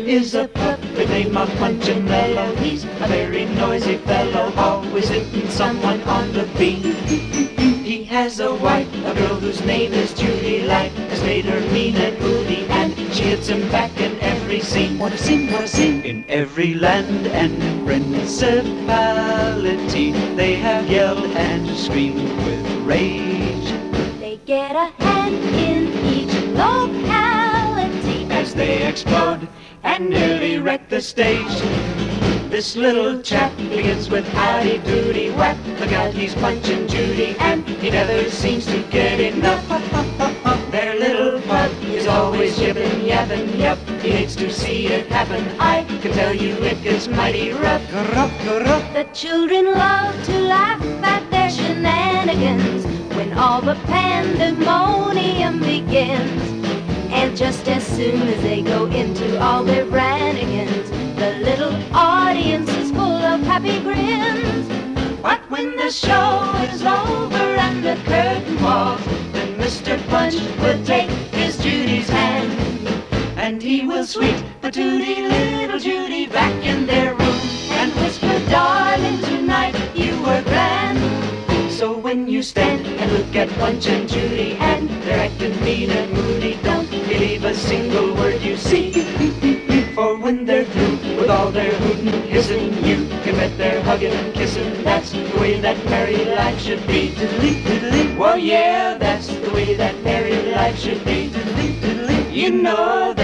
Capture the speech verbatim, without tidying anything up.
is a puppet named Punchinello. He's a very noisy fellow, always hitting someone on the beat. He has a wife, a girl whose name is Judy. Life has made her mean and moody, and she hits him back in every scene. What a scene, what a scene! In every land and principality, they have yelled and screamed with rage. They get a hand in each locality As they explode and nearly wreck the stage. This little chap begins with howdy doody whack. Look out, he's punching Judy, and he never seems to get enough. Their little pug is always yipping, yapping, yup. He hates to see it happen. I can tell you it gets mighty rough. The children love to laugh at their shenanigans when all the pandemonium begins. And just as soon as they go into all their branigans, the little audience is full of happy grins. But when the show is over and the curtain falls, then Mister Punch will take his Judy's hand, and he will sweet patootie little Judy back in their room and whisper, darling, tonight you were grand. So when you stand and look at Punch and Judy and they're acting mean and moody, don't believe a single word you see. For when they're through with all their hootin' and hissing, you can bet they're hugging and kissing. That's the way that merry life should be. Well, yeah, that's the way that merry life should be. You know